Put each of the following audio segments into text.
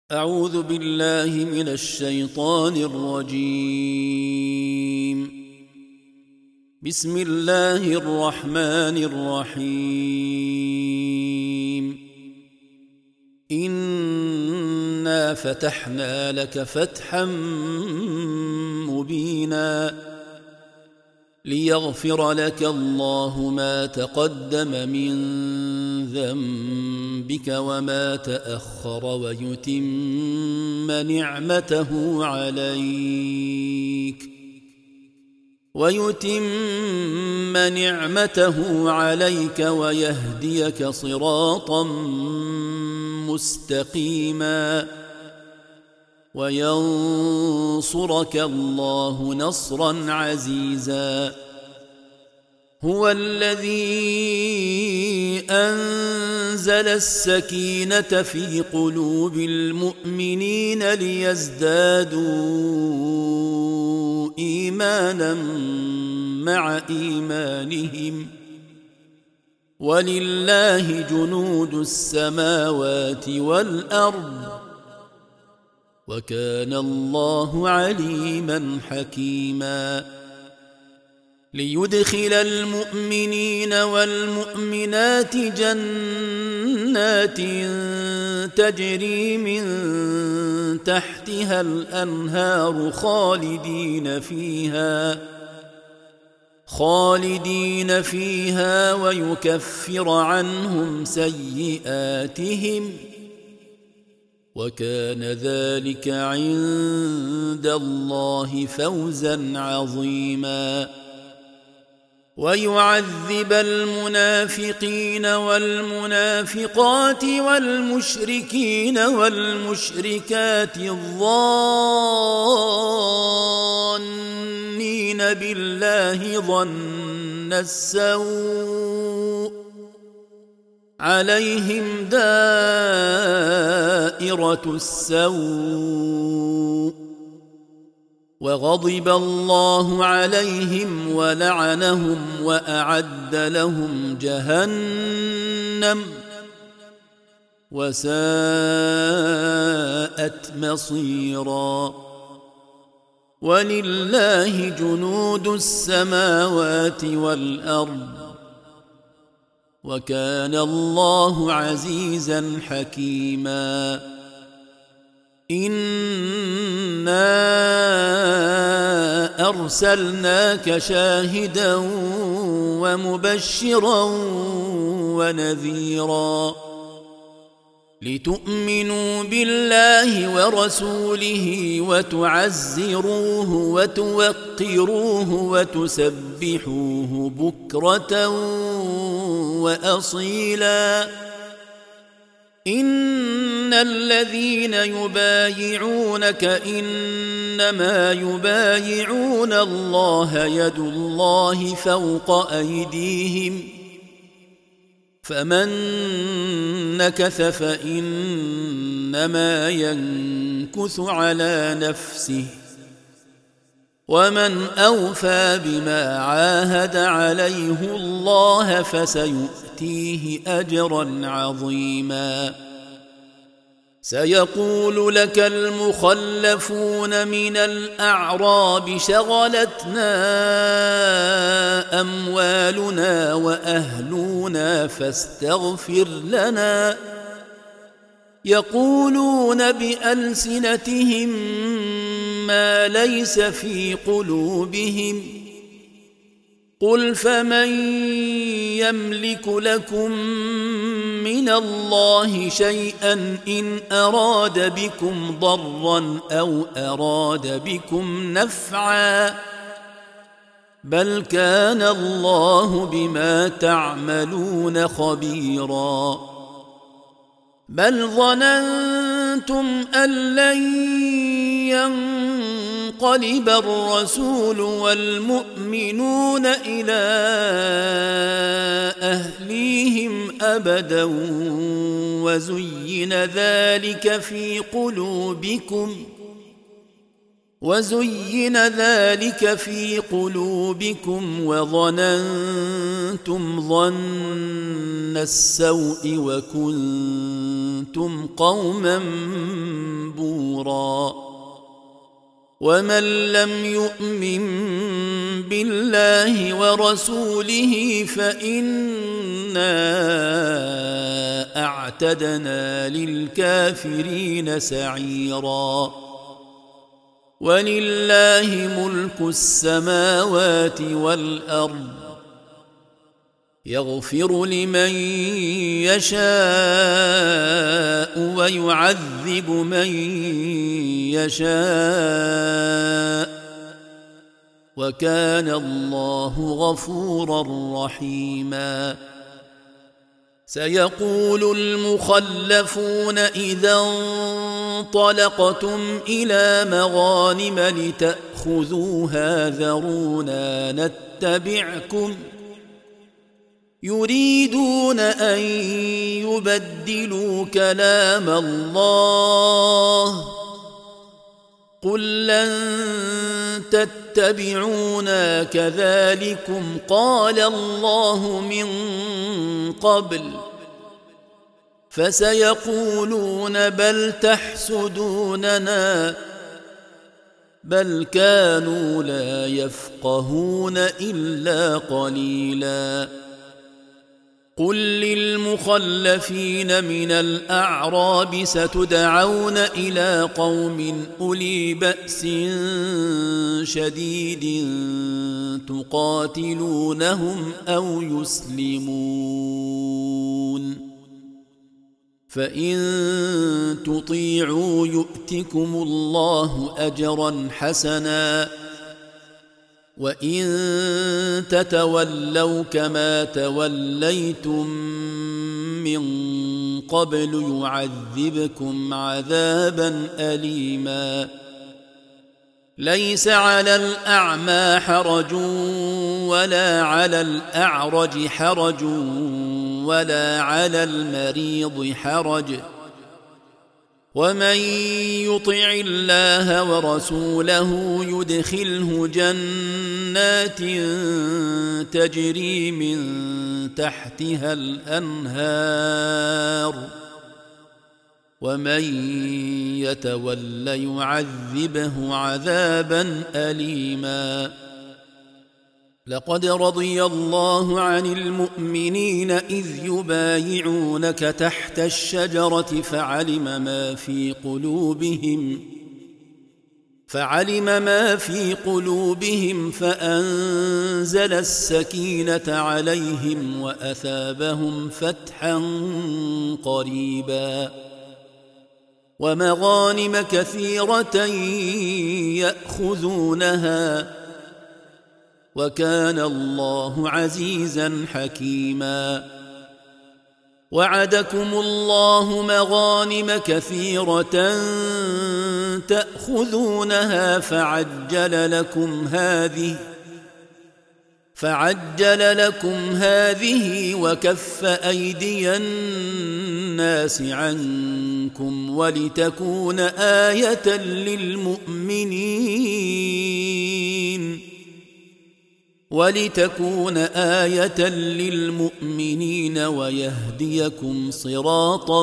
أعوذ بالله من الشيطان الرجيم. بسم الله الرحمن الرحيم. إنا فتحنا لك فتحا مبينا ليغفر لك الله ما تقدم من ذنبك وما تأخر ويتم نعمته عليك ويهديك صراطا مستقيما وينصرك الله نصرا عزيزا. هو الذي أنزل السكينة في قلوب المؤمنين ليزدادوا إيمانا مع إيمانهم ولله جنود السماوات والأرض وكان الله عليما حكيما. ليدخل المؤمنين والمؤمنات جنات تجري من تحتها الأنهار خالدين فيها ويكفر عنهم سيئاتهم وكان ذلك عند الله فوزا عظيما. ويعذب المنافقين والمنافقات والمشركين والمشركات الظانين بالله ظن السوء عليهم دائرة السوء وغضب الله عليهم ولعنهم وأعد لهم جهنم وساءت مصيرا. ولله جنود السماوات والأرض وكان الله عزيزا حكيما. إنا أرسلناك شاهدا ومبشرا ونذيرا لتؤمنوا بالله ورسوله وتعزروه وتوقروه وتسبحوه بكرة وأصيلا. إن الذين يبايعونك إنما يبايعون الله يد الله فوق أيديهم فمن نكث فإنما ينكث على نفسه ومن أوفى بما عاهد عليه الله فسيؤتيه أجرا عظيما. سيقول لك المخلفون من الأعراب شغلتنا أموالنا وأهلنا فاستغفر لنا يقولون بألسنتهم ما ليس في قلوبهم قل فمن يملك لكم من الله شيئا إن أراد بكم ضرا أو أراد بكم نفعا بل كان الله بما تعملون خبيرا. بل ظننتم أن لن ينقلب الرسول والمؤمنون إلى أهليهم أبدا وزين ذلك في قلوبكم وزين ذلك في قلوبكم وظننتم ظن السوء وكنتم قوما بورا ومن لم يؤمن بالله ورسوله فإنا أعتدنا للكافرين سعيرا ولله ملك السماوات والأرض يغفر لمن يشاء ويعذب من يشاء وكان الله غفورا رحيما سيقول المخلفون إذا انطلقتم إلى مغانم لتأخذوها ذرونا نتبعكم يريدون أن يبدلوا كلام الله قل لن تتبعونا كذلكم قال الله من قبل فسيقولون بل تحسدوننا بل كانوا لا يفقهون إلا قليلا قل للمخلفين من الأعراب ستدعون إلى قوم أولي بأس شديد تقاتلونهم أو يسلمون فإن تطيعوا يؤتكم الله أجرا حسنا وإن تتولوا كما توليتم من قبل يعذبكم عذابا أليما ليس على الأعمى حرج ولا على الأعرج حرج ولا على المريض حرج ومن يطع الله ورسوله يدخله جنات تجري من تحتها الأنهار ومن يتول يعذبه عذابا أليما لقد رضي الله عن المؤمنين إذ يبايعونك تحت الشجرة فعلم ما في قلوبهم فأنزل السكينة عليهم وأثابهم فتحا قريبا ومغانم كثيرة يأخذونها وكان الله عزيزا حكيما وعدكم الله مغانم كثيرة تأخذونها فعجل لكم هذه وكف أيدي الناس عنكم ولتكون آية للمؤمنين ويهديكم صراطا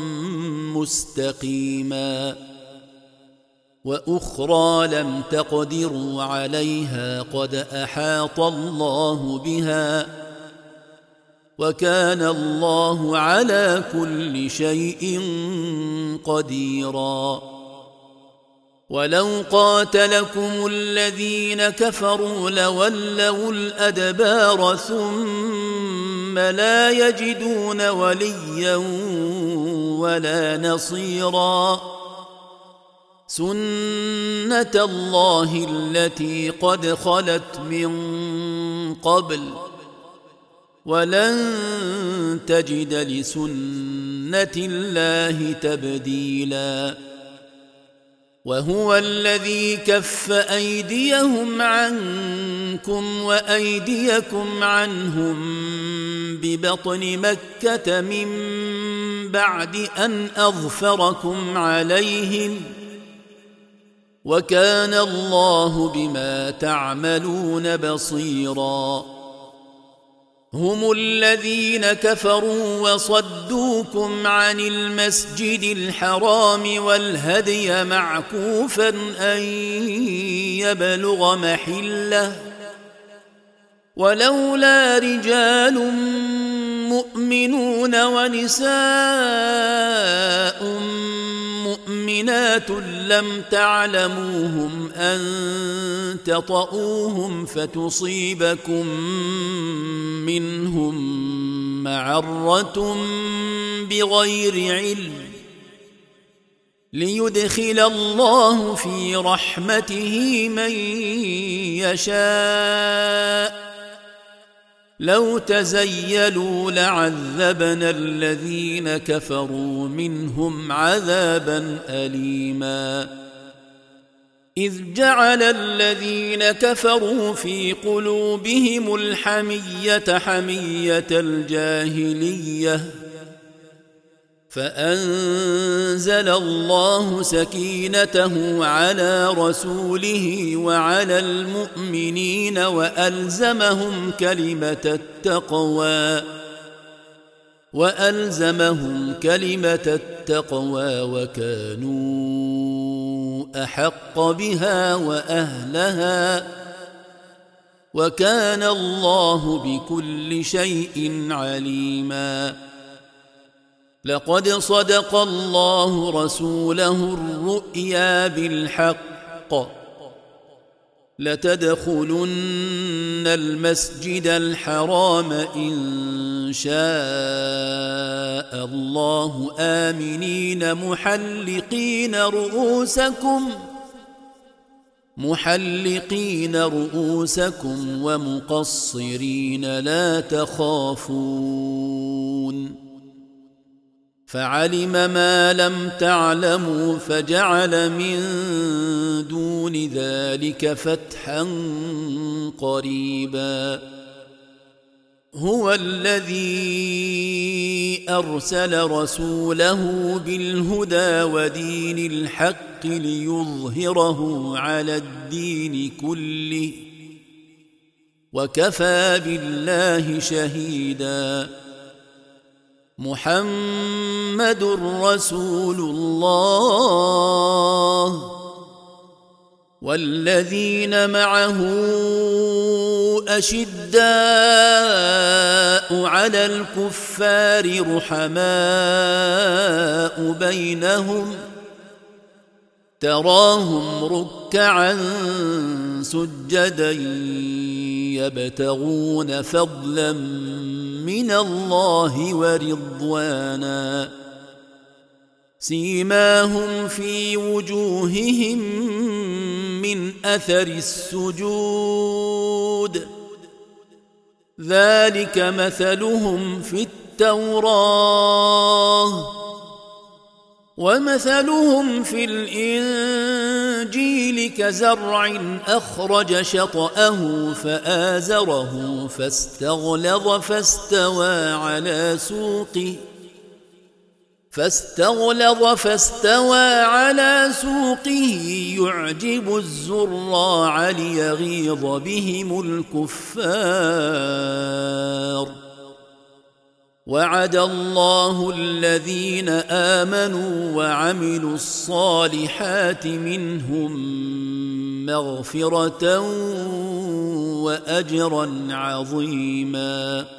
مستقيما وأخرى لم تقدروا عليها قد أحاط الله بها وكان الله على كل شيء قديرا ولو قاتلكم الذين كفروا لولوا الأدبار ثم لا يجدون وليا ولا نصيرا سنة الله التي قد خلت من قبل ولن تجد لسنة الله تبديلا وهو الذي كف أيديهم عنكم وأيديكم عنهم ببطن مكة من بعد أن أظفركم عليهم وكان الله بما تعملون بصيرا هم الذين كفروا وصدوكم عن المسجد الحرام والهدي معكوفا أن يبلغ محله ولولا رجال مؤمنون ونساء مؤمنات لم تعلموهم أن تطؤوهم فتصيبكم منهم معرة بغير علم ليدخل الله في رحمته من يشاء لو تزيلوا لعذبنا الذين كفروا منهم عذابا أليما إذ جعل الذين كفروا في قلوبهم الحمية حمية الجاهلية فأنزل الله سكينته على رسوله وعلى المؤمنين وألزمهم كلمة التقوى وكانوا أحق بها وأهلها وكان الله بكل شيء عليما لقد صدق الله رسوله الرؤيا بالحق لتدخلن المسجد الحرام إن شاء الله آمنين محلقين رؤوسكم ومقصرين لا تخافون فعلم ما لم تعلموا فجعل من دون ذلك فتحا قريبا هو الذي أرسل رسوله بالهدى ودين الحق ليظهره على الدين كله وكفى بالله شهيدا محمد رسول الله والذين معه أشداء على الكفار رحماء بينهم تراهم ركعا سجدا يبتغون فضلا من الله ورضوانا سيماهم في وجوههم من أثر السجود ذلك مثلهم في التوراة ومثلهم في الإنجيل كزرع أخرج شطأه فآزره فاستغلظ فاستوى على سوقه يعجب الزراع ليغيظ بهم الكفار وعد الله الذين آمنوا وعملوا الصالحات منهم مغفرة وأجرا عظيما